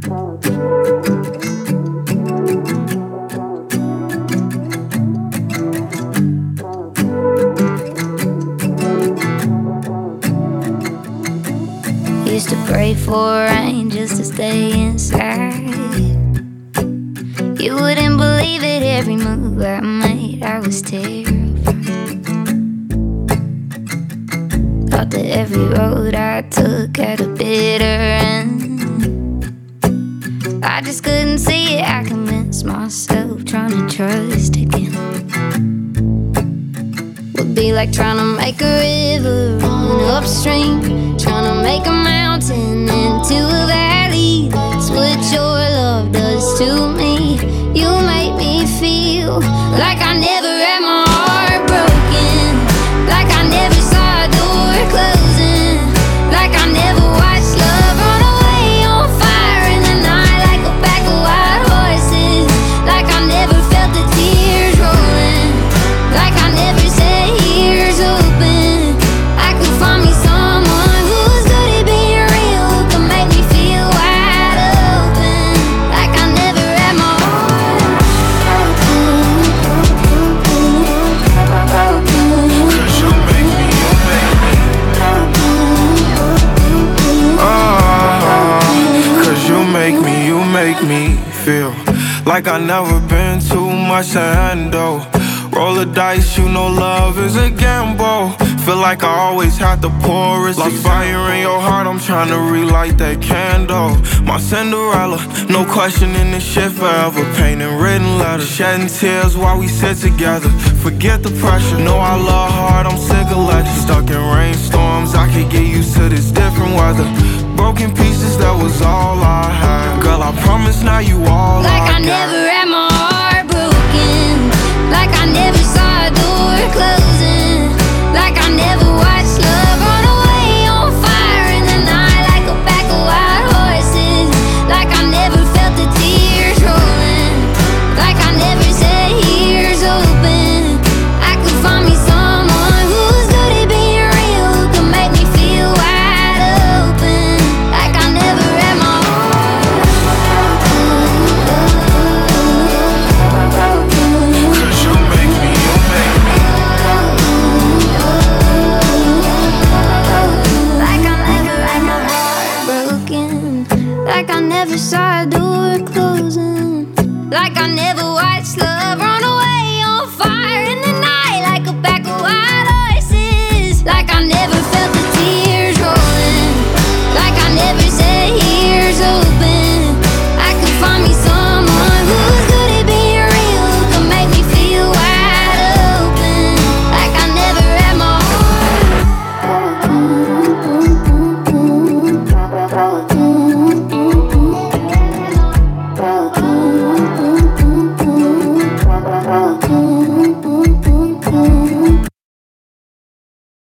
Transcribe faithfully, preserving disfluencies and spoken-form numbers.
Used to pray for rain just to stay inside. You wouldn't believe it, every move I made, I was terrified. Thought that every road I took had a bitter end. I just couldn't see it, I convinced myself, trying to trust again would be like trying to make a river run upstream, trying to make a mountain into a valley. That's what your love does to me. You make me feel like I never had my heart broken, like I never saw a door closing, like I never watched love run away on fire in the night like a pack of wild horses, like I never felt the tears rolling, like I never said ears open. I could find me someone who's good at being real, who can make me feel wide open, like I never had my heart broken. Cause you make me, you make me. Oh, cause you make me, you make me feel like I never been too much to handle. Roll the dice, you know love is a gamble. Feel like I always have to pour it. Lost fire in your heart, I'm trying to relight that candle. My Cinderella, no questioning this shit forever. Painting written letters, shedding tears while we sit together. Forget the pressure, know I love hard, I'm sick of legends. Stuck in rainstorms, I can't get used to this different weather. Broken pieces, that was all I had. Girl, I promise now you all Like I I got. never had my heart broken, like I never saw a door closing, like I never watched love run away on fire in the night like a pack of wild horses, like I never felt the tears rolling, like I never said ears open. I could find me someone who's good at being real, who can make me feel wide open, like I never had my heart broken. Cause you make me, you make me. Like I never had my heart broken, like I never saw a door closing, like I never watched love run away on fire in the night like a pack of wild horses, like I never felt the tears rolling, like I never said here's a